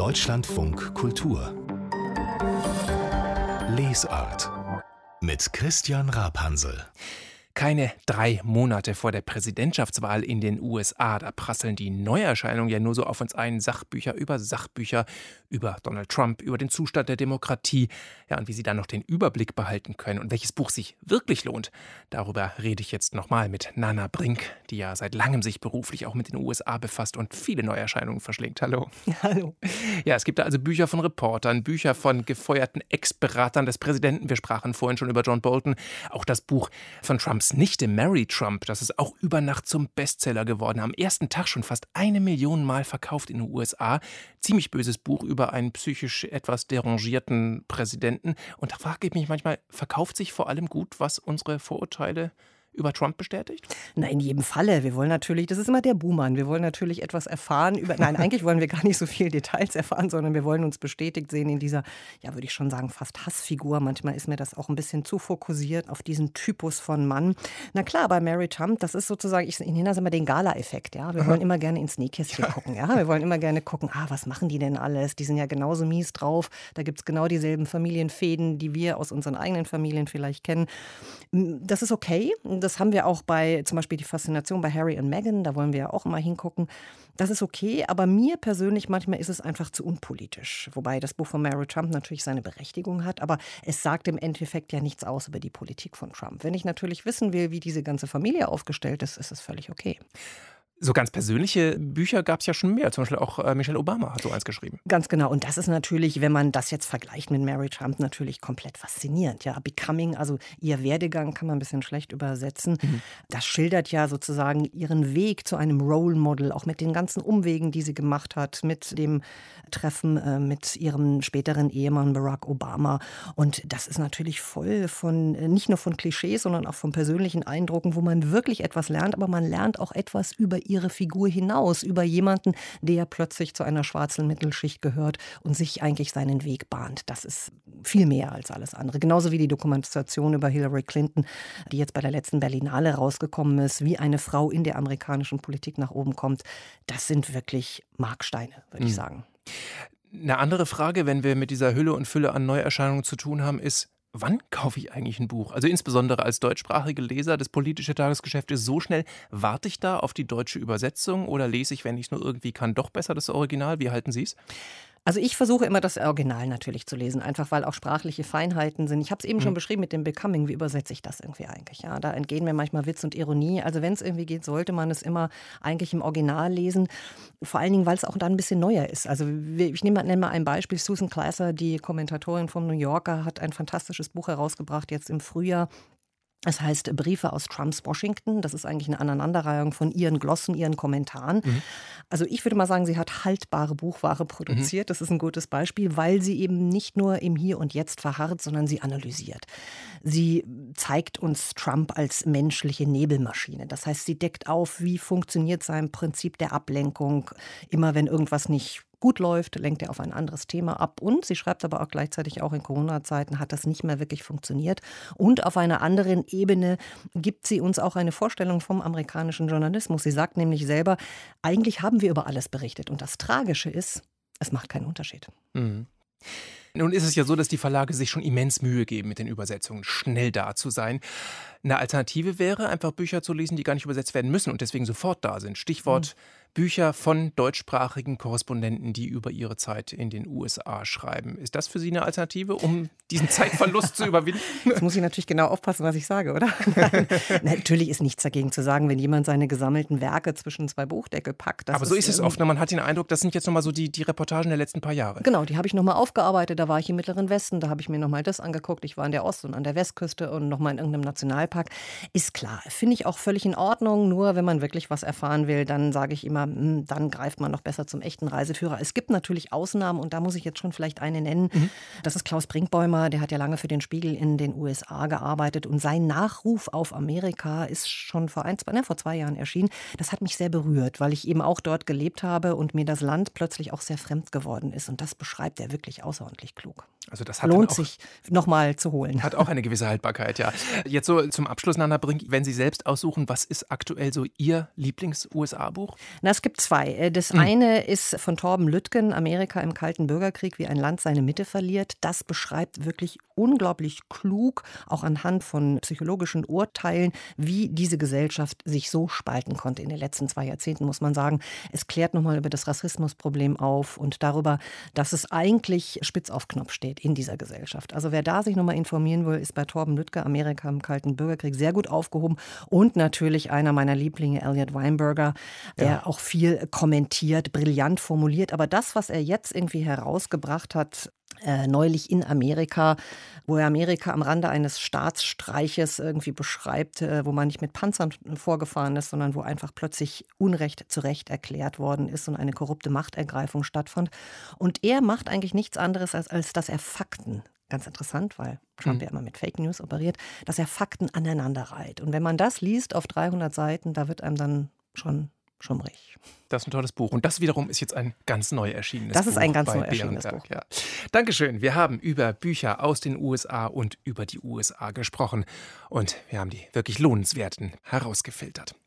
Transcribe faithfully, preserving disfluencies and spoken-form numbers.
Deutschlandfunk Kultur Lesart mit Christian Rapansel. Keine drei Monate vor der Präsidentschaftswahl in den U S A, da prasseln die Neuerscheinungen ja nur so auf uns ein. Sachbücher über Sachbücher, über Donald Trump, über den Zustand der Demokratie. Ja, und wie Sie dann noch den Überblick behalten können und welches Buch sich wirklich lohnt, darüber rede ich jetzt nochmal mit Nana Brink, die ja seit langem sich beruflich auch mit den U S A befasst und viele Neuerscheinungen verschlingt. Hallo. Ja, hallo. Ja, es gibt da also Bücher von Reportern, Bücher von gefeuerten Ex-Beratern des Präsidenten. Wir sprachen vorhin schon über John Bolton. Auch das Buch von Trumps Nichte Mary Trump, das ist auch über Nacht zum Bestseller geworden. Am ersten Tag schon fast eine Million Mal verkauft in den U S A. Ziemlich böses Buch über einen psychisch etwas derangierten Präsidenten. Und da frage ich mich manchmal, verkauft sich vor allem gut, was unsere Vorurteile über Trump bestätigt? Na, in jedem Falle. Wir wollen natürlich, das ist immer der Buhmann, wir wollen natürlich etwas erfahren über, nein, eigentlich wollen wir gar nicht so viele Details erfahren, sondern wir wollen uns bestätigt sehen in dieser, ja, würde ich schon sagen, fast Hassfigur. Manchmal ist mir das auch ein bisschen zu fokussiert auf diesen Typus von Mann. Na klar, bei Mary Trump, das ist sozusagen, ich nenne das immer den Gala-Effekt, ja. Wir wollen immer gerne ins Nähkästchen ja. gucken, ja. Wir wollen immer gerne gucken, ah, was machen die denn alles? Die sind ja genauso mies drauf. Da gibt es genau dieselben Familienfäden, die wir aus unseren eigenen Familien vielleicht kennen. Das ist okay. Das haben wir auch bei zum Beispiel die Faszination bei Harry und Meghan, da wollen wir ja auch immer hingucken. Das ist okay, aber mir persönlich manchmal ist es einfach zu unpolitisch. Wobei das Buch von Mary Trump natürlich seine Berechtigung hat, aber es sagt im Endeffekt ja nichts aus über die Politik von Trump. Wenn ich natürlich wissen will, wie diese ganze Familie aufgestellt ist, ist es völlig okay. So ganz persönliche Bücher gab es ja schon mehr. Zum Beispiel auch äh, Michelle Obama hat so eins geschrieben. Ganz genau. Und das ist natürlich, wenn man das jetzt vergleicht mit Mary Trump, natürlich komplett faszinierend. Ja, Becoming, also ihr Werdegang kann man ein bisschen schlecht übersetzen. Mhm. Das schildert ja sozusagen ihren Weg zu einem Role Model, auch mit den ganzen Umwegen, die sie gemacht hat, mit dem Treffen äh, mit ihrem späteren Ehemann Barack Obama. Und das ist natürlich voll von, äh, nicht nur von Klischees, sondern auch von persönlichen Eindrücken, wo man wirklich etwas lernt, aber man lernt auch etwas über ihre Figur hinaus, über jemanden, der plötzlich zu einer schwarzen Mittelschicht gehört und sich eigentlich seinen Weg bahnt. Das ist viel mehr als alles andere. Genauso wie die Dokumentation über Hillary Clinton, die jetzt bei der letzten Berlinale rausgekommen ist, wie eine Frau in der amerikanischen Politik nach oben kommt. Das sind wirklich Marksteine, würde mhm. ich sagen. Eine andere Frage, wenn wir mit dieser Hülle und Fülle an Neuerscheinungen zu tun haben, ist, wann kaufe ich eigentlich ein Buch? Also insbesondere als deutschsprachige Leser, das politische Tagesgeschäft ist so schnell. Warte ich da auf die deutsche Übersetzung oder lese ich, wenn ich es nur irgendwie kann, doch besser das Original? Wie halten Sie es? Also ich versuche immer das Original natürlich zu lesen, einfach weil auch sprachliche Feinheiten sind. Ich habe es eben mhm. schon beschrieben mit dem Becoming, wie übersetze ich das irgendwie eigentlich? Ja, da entgehen mir manchmal Witz und Ironie. Also wenn es irgendwie geht, sollte man es immer eigentlich im Original lesen. Vor allen Dingen, weil es auch dann ein bisschen neuer ist. Also ich nehme, nenne mal ein Beispiel. Susan Glasser, die Kommentatorin vom New Yorker, hat ein fantastisches Buch herausgebracht, jetzt im Frühjahr. Es heißt Briefe aus Trumps Washington. Das ist eigentlich eine Aneinanderreihung von ihren Glossen, ihren Kommentaren. Mhm. Also ich würde mal sagen, sie hat haltbare Buchware produziert. Mhm. Das ist ein gutes Beispiel, weil sie eben nicht nur im Hier und Jetzt verharrt, sondern sie analysiert. Sie zeigt uns Trump als menschliche Nebelmaschine. Das heißt, sie deckt auf, wie funktioniert sein Prinzip der Ablenkung. Immer wenn irgendwas nicht gut läuft, lenkt er auf ein anderes Thema ab. Und sie schreibt aber auch gleichzeitig, auch in Corona-Zeiten hat das nicht mehr wirklich funktioniert. Und auf einer anderen Ebene gibt sie uns auch eine Vorstellung vom amerikanischen Journalismus. Sie sagt nämlich selber, eigentlich haben wir über alles berichtet. Und das Tragische ist, es macht keinen Unterschied. Mhm. Nun ist es ja so, dass die Verlage sich schon immens Mühe geben, mit den Übersetzungen schnell da zu sein. Eine Alternative wäre, einfach Bücher zu lesen, die gar nicht übersetzt werden müssen und deswegen sofort da sind. Stichwort mhm. Bücher von deutschsprachigen Korrespondenten, die über ihre Zeit in den U S A schreiben. Ist das für Sie eine Alternative, um diesen Zeitverlust zu überwinden? Jetzt muss ich natürlich genau aufpassen, was ich sage, oder? Nein, natürlich ist nichts dagegen zu sagen, wenn jemand seine gesammelten Werke zwischen zwei Buchdeckel packt. Aber so ist es oft. Man hat den Eindruck, das sind jetzt nochmal so die, die Reportagen der letzten paar Jahre. Genau, die habe ich nochmal aufgearbeitet. Da war ich im Mittleren Westen, da habe ich mir nochmal das angeguckt. Ich war an der Ost- und an der Westküste und nochmal in irgendeinem Nationalpark. Ist klar, finde ich auch völlig in Ordnung. Nur wenn man wirklich was erfahren will, dann sage ich immer, dann greift man noch besser zum echten Reiseführer. Es gibt natürlich Ausnahmen und da muss ich jetzt schon vielleicht eine nennen. Mhm. Das ist Klaus Brinkbäumer, der hat ja lange für den Spiegel in den U S A gearbeitet und sein Nachruf auf Amerika ist schon vor, ein, zwei, ne, vor zwei Jahren erschienen. Das hat mich sehr berührt, weil ich eben auch dort gelebt habe und mir das Land plötzlich auch sehr fremd geworden ist. Und das beschreibt er wirklich außerordentlich klug. Also das hat Lohnt auch, sich nochmal zu holen. Hat auch eine gewisse Haltbarkeit, ja. Jetzt so zum Abschluss, Nana Brink, wenn Sie selbst aussuchen, was ist aktuell so Ihr Lieblings-U S A-Buch? Na, Es gibt zwei. Das Mhm. eine ist von Torben Lütgen, Amerika im Kalten Bürgerkrieg, wie ein Land seine Mitte verliert. Das beschreibt wirklich unglaublich klug, auch anhand von psychologischen Urteilen, wie diese Gesellschaft sich so spalten konnte in den letzten zwei Jahrzehnten, muss man sagen. Es klärt nochmal über das Rassismusproblem auf und darüber, dass es eigentlich spitz auf Knopf steht in dieser Gesellschaft. Also wer da sich nochmal informieren will, ist bei Torben Lütgen, Amerika im Kalten Bürgerkrieg, sehr gut aufgehoben. Und natürlich einer meiner Lieblinge, Elliot Weinberger, der ja auch viel kommentiert, brillant formuliert. Aber das, was er jetzt irgendwie herausgebracht hat, Äh, neulich in Amerika, wo er Amerika am Rande eines Staatsstreiches irgendwie beschreibt, äh, wo man nicht mit Panzern vorgefahren ist, sondern wo einfach plötzlich Unrecht zu Recht erklärt worden ist und eine korrupte Machtergreifung stattfand. Und er macht eigentlich nichts anderes, als, als dass er Fakten, ganz interessant, weil Trump mhm. ja immer mit Fake News operiert, dass er Fakten aneinander reiht. Und wenn man das liest auf dreihundert Seiten, da wird einem dann schon schummrig. Das ist ein tolles Buch. Und das wiederum ist jetzt ein ganz neu erschinenes Buch. Das ist ein ganz bei neu erschinenes Bärenberg, Buch. Ja. Dankeschön. Wir haben über Bücher aus den U S A und über die U S A gesprochen. Und wir haben die wirklich lohnenswerten herausgefiltert.